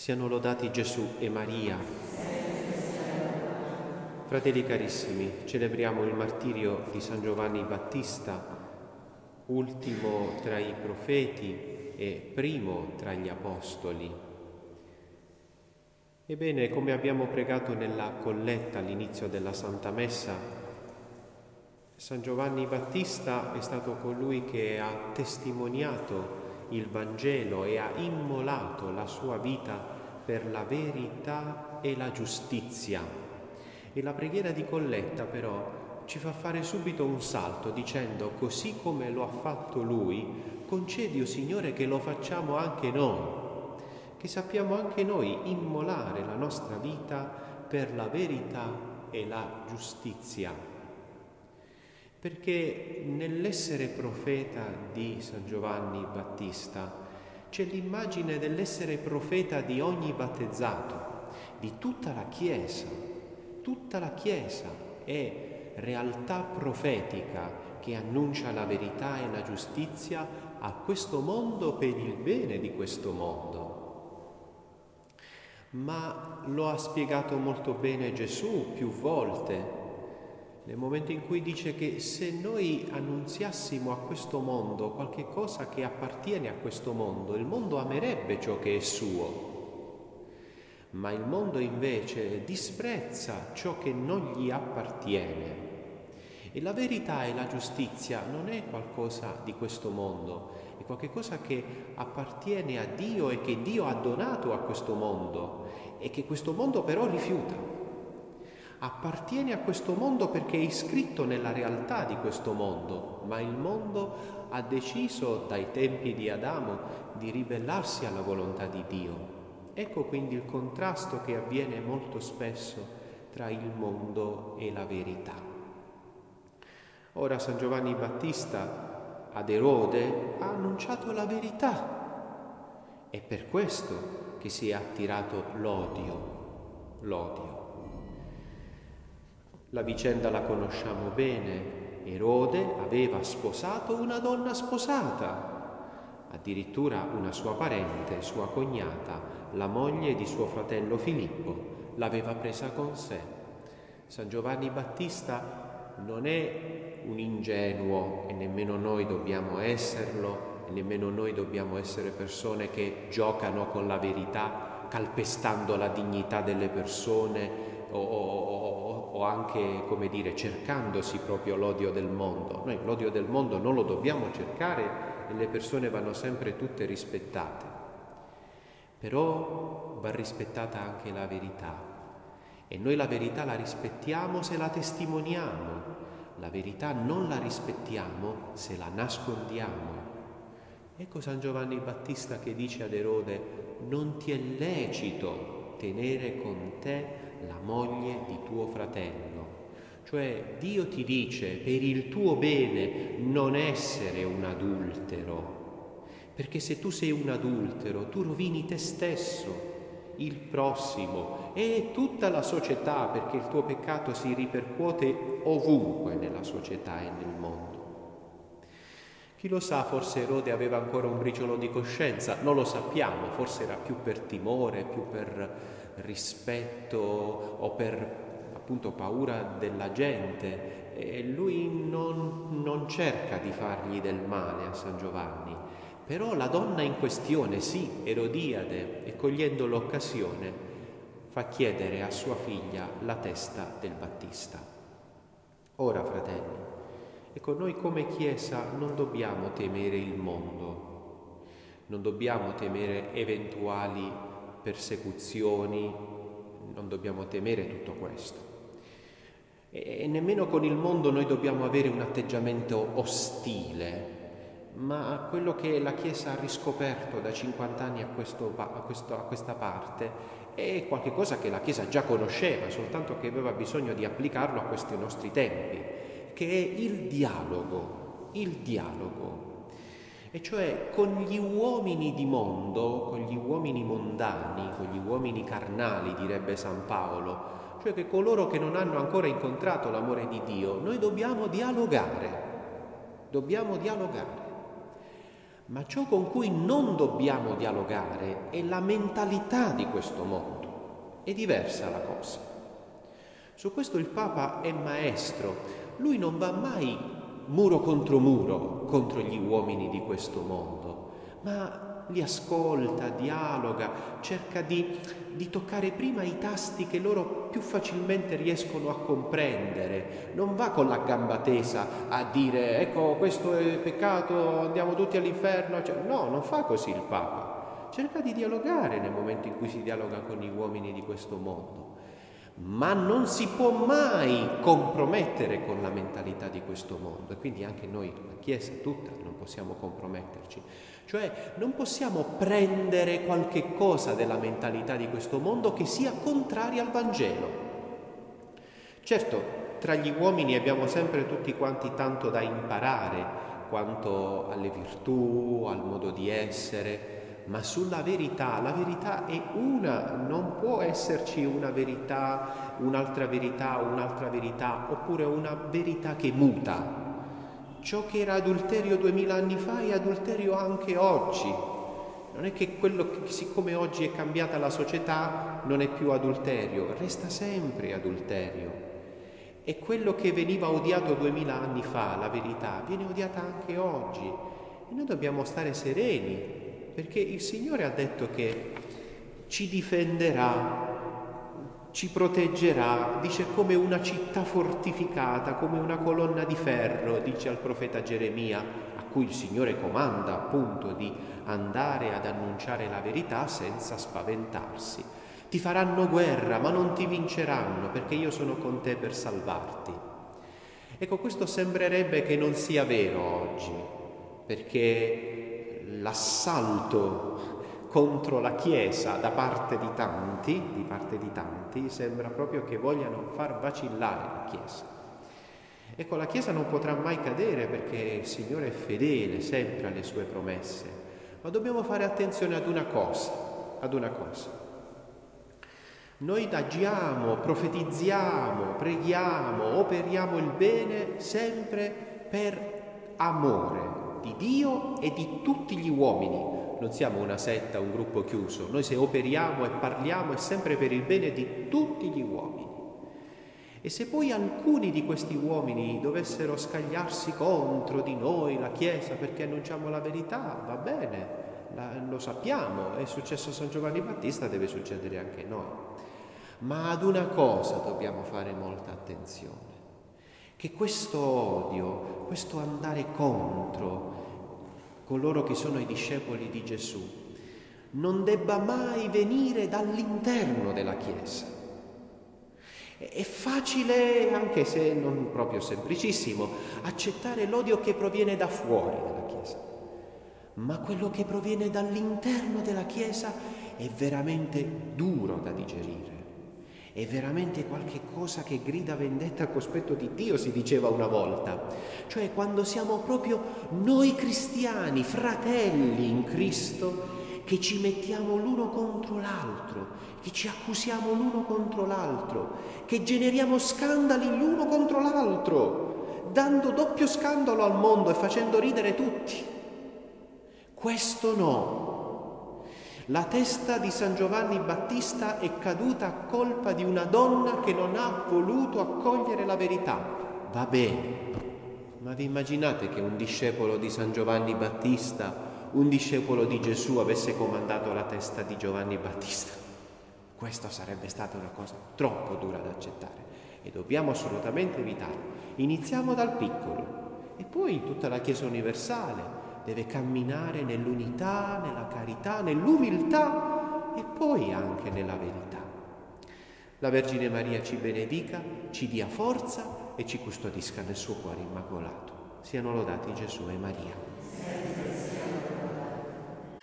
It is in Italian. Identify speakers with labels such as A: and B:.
A: Siano lodati Gesù e Maria. Fratelli carissimi, celebriamo il martirio di San Giovanni Battista, ultimo tra i profeti e primo tra gli apostoli. Ebbene, come abbiamo pregato nella colletta all'inizio della Santa Messa, San Giovanni Battista è stato colui che ha testimoniato il Vangelo e ha immolato la sua vita per la verità e la giustizia. E la preghiera di colletta però ci fa fare subito un salto dicendo: così come lo ha fatto lui, concedi, o Signore, che lo facciamo anche noi, che sappiamo anche noi immolare la nostra vita per la verità e la giustizia. Perché nell'essere profeta di San Giovanni Battista c'è l'immagine dell'essere profeta di ogni battezzato, di tutta la Chiesa. Tutta la Chiesa è realtà profetica che annuncia la verità e la giustizia a questo mondo per il bene di questo mondo. Ma lo ha spiegato molto bene Gesù più volte, nel momento in cui dice che se noi annunziassimo a questo mondo qualche cosa che appartiene a questo mondo, il mondo amerebbe ciò che è suo, ma il mondo invece disprezza ciò che non gli appartiene. E la verità e la giustizia non è qualcosa di questo mondo, è qualcosa che appartiene a Dio e che Dio ha donato a questo mondo e che questo mondo però rifiuta. Appartiene a questo mondo perché è iscritto nella realtà di questo mondo, ma il mondo ha deciso dai tempi di Adamo di ribellarsi alla volontà di Dio. Ecco quindi il contrasto che avviene molto spesso tra il mondo e la verità. Ora San Giovanni Battista ad Erode ha annunciato la verità. È per questo che si è attirato l'odio. La vicenda la conosciamo bene. Erode aveva sposato una donna sposata, addirittura una sua parente, sua cognata, la moglie di suo fratello Filippo, l'aveva presa con sé. San Giovanni Battista non è un ingenuo, e nemmeno noi dobbiamo esserlo, e nemmeno noi dobbiamo essere persone che giocano con la verità, calpestando la dignità delle persone o anche, come dire, cercandosi proprio l'odio del mondo. Noi l'odio del mondo non lo dobbiamo cercare e le persone vanno sempre tutte rispettate. Però va rispettata anche la verità. E noi la verità la rispettiamo se la testimoniamo. La verità non la rispettiamo se la nascondiamo. Ecco San Giovanni Battista che dice ad Erode: non ti è lecito tenere con te la moglie di tuo fratello. Cioè Dio ti dice per il tuo bene non essere un adultero, perché se tu sei un adultero tu rovini te stesso, il prossimo e tutta la società, perché il tuo peccato si ripercuote ovunque nella società e nel mondo. Chi lo sa, forse Erode aveva ancora un briciolo di coscienza, non lo sappiamo, forse era più per timore, più per rispetto o per appunto paura della gente, e lui non cerca di fargli del male a San Giovanni. Però la donna in questione, sì, Erodiade, e cogliendo l'occasione fa chiedere a sua figlia la testa del Battista. Ora, fratelli, ecco, noi come Chiesa non dobbiamo temere il mondo, non dobbiamo temere eventuali persecuzioni, non dobbiamo temere tutto questo. E nemmeno con il mondo noi dobbiamo avere un atteggiamento ostile, ma quello che la Chiesa ha riscoperto da 50 anni a questa parte è qualcosa che la Chiesa già conosceva, soltanto che aveva bisogno di applicarlo a questi nostri tempi, che è il dialogo, e cioè con gli uomini di mondo, con gli uomini mondani, con gli uomini carnali, direbbe San Paolo, cioè che coloro che non hanno ancora incontrato l'amore di Dio, noi dobbiamo dialogare, Ma ciò con cui non dobbiamo dialogare è la mentalità di questo mondo. È diversa la cosa. Su questo il Papa è maestro. Lui non va mai muro contro gli uomini di questo mondo, ma li ascolta, dialoga, cerca di toccare prima i tasti che loro più facilmente riescono a comprendere. Non va con la gamba tesa a dire ecco questo è peccato, andiamo tutti all'inferno. No, non fa così il Papa. Cerca di dialogare nel momento in cui si dialoga con gli uomini di questo mondo. Ma non si può mai compromettere con la mentalità di questo mondo, e quindi anche noi, la Chiesa tutta, non possiamo comprometterci. Cioè non possiamo prendere qualche cosa della mentalità di questo mondo che sia contraria al Vangelo. Certo, tra gli uomini abbiamo sempre tutti quanti tanto da imparare quanto alle virtù, al modo di essere, ma sulla verità, la verità è una, non può esserci una verità, un'altra verità, oppure una verità che muta. Ciò che era adulterio 2000 anni fa è adulterio anche oggi. Non è che quello che, siccome oggi è cambiata la società, non è più adulterio, resta sempre adulterio. E quello che veniva odiato 2000 anni fa, la verità, viene odiata anche oggi. E noi dobbiamo stare sereni, perché il Signore ha detto che ci difenderà, ci proteggerà, dice come una città fortificata, come una colonna di ferro, dice al profeta Geremia, a cui il Signore comanda appunto di andare ad annunciare la verità senza spaventarsi. Ti faranno guerra, ma non ti vinceranno, perché io sono con te per salvarti. Ecco, questo sembrerebbe che non sia vero oggi, perché l'assalto contro la Chiesa da parte di tanti, sembra proprio che vogliano far vacillare la Chiesa. Ecco, la Chiesa non potrà mai cadere perché il Signore è fedele sempre alle sue promesse, ma dobbiamo fare attenzione ad una cosa. Noi agiamo, profetizziamo, preghiamo, operiamo il bene sempre per amore di Dio e di tutti gli uomini. Non siamo una setta, un gruppo chiuso. Noi se operiamo e parliamo è sempre per il bene di tutti gli uomini. E se poi alcuni di questi uomini dovessero scagliarsi contro di noi, la Chiesa, perché annunciamo la verità, va bene, lo sappiamo, è successo a San Giovanni Battista, deve succedere anche a noi. Ma ad una cosa dobbiamo fare molta attenzione, che questo odio, questo andare contro coloro che sono i discepoli di Gesù, non debba mai venire dall'interno della Chiesa. È facile, anche se non proprio semplicissimo, accettare l'odio che proviene da fuori dalla Chiesa, ma quello che proviene dall'interno della Chiesa è veramente duro da digerire. È veramente qualche cosa che grida vendetta al cospetto di Dio, si diceva una volta. Cioè quando siamo proprio noi cristiani, fratelli in Cristo, che ci mettiamo l'uno contro l'altro, che ci accusiamo l'uno contro l'altro, che generiamo scandali l'uno contro l'altro, dando doppio scandalo al mondo e facendo ridere tutti. Questo no. La testa di San Giovanni Battista è caduta a colpa di una donna che non ha voluto accogliere la verità. Va bene, ma vi immaginate che un discepolo di San Giovanni Battista, un discepolo di Gesù avesse comandato la testa di Giovanni Battista? Questa sarebbe stata una cosa troppo dura da accettare e dobbiamo assolutamente evitarlo. Iniziamo dal piccolo e poi tutta la Chiesa universale deve camminare nell'unità, nella carità, nell'umiltà e poi anche nella verità. La Vergine Maria ci benedica, ci dia forza e ci custodisca nel suo cuore immacolato. Siano lodati Gesù e Maria.